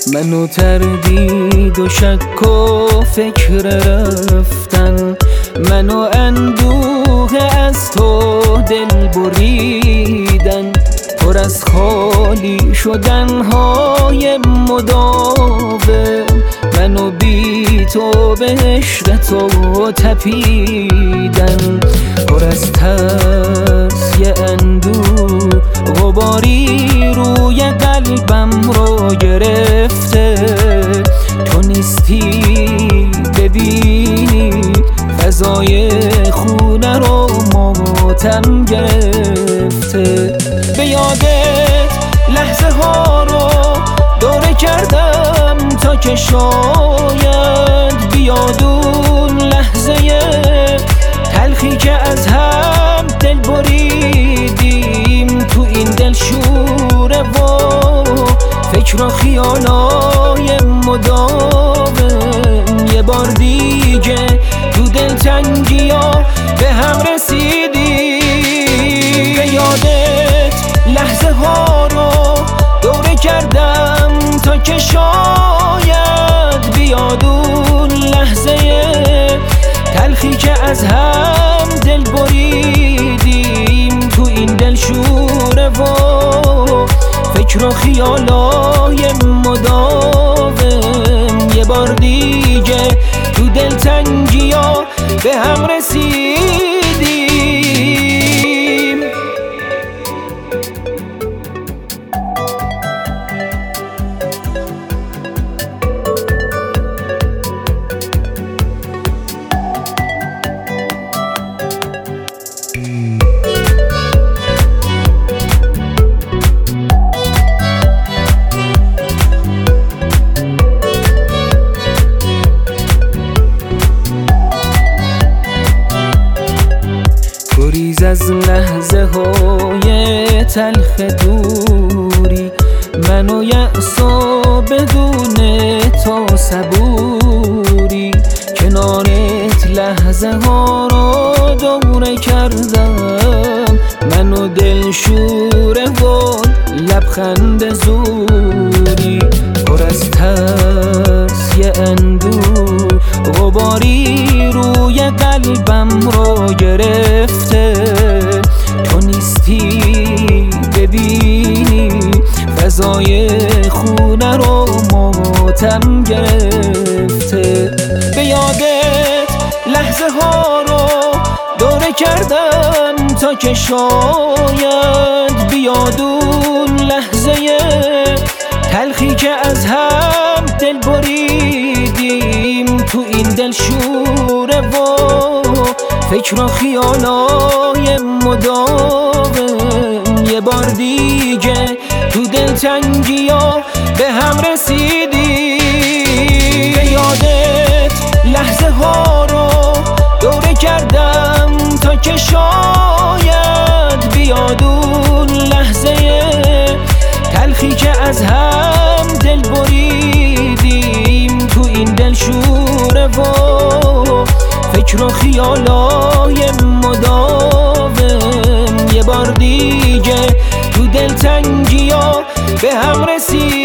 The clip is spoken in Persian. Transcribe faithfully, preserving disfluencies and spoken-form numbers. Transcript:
منو تردید و شک و فکر رفتن، منو اندوه از تو دل بریدن، پر از خالی شدن های مداوم، منو بی تو به عشق تو تپیدن، پر از ترس یه اندوه غباری روی قلبم رو گرفته، تو نیستی ببینی فضای خونه رو ماتم گرفته. به یادت لحظه ها رو دوره کردم تا که شاید بیاد اون لحظه تلخی که از هم دل بریدیم، تو این دل شوره و فکر و خیالای مداوم، یه بار دیگه تو دل تنگی ها به هم رسیدیم. به یادت لحظه ها رو دوره کردم تا که شاید بیاد اون لحظه تلخی که از هم دل بریدیم، تو این دل شوره و فکر و خیالای مداوم، یه بار دیگه تو دل تنگی ها به هم رسیدیم. گریز از لحظه های تلخ دوری، منو یأس و بدون تو صبوری، کنارت لحظه ها رو دوره کردم، منو دل شوره و لبخند زوری، پر از ترس یه اندوه غباری روی قلبم رو گرفته، تو نیستی ببینی فضای خونه رو ماتم گرفته. به یادت لحظه ها رو دوره کردم تا که شاید بیاد اون لحظه تلخی که از هم دل بریدیم، تو این دل شوره و فکر و خیالای مداوم، یه بار دیگه تو دل تنگی ها به هم رسیدیم. به یادت لحظه ها رو دوره کردم تا که شاید بیاد اون لحظه تلخی که از هم دل بریدیم، تو این دل شوره و فکر و خیالای مداوم، یه بار دیگه تو دل تنگی ها به هم رسید.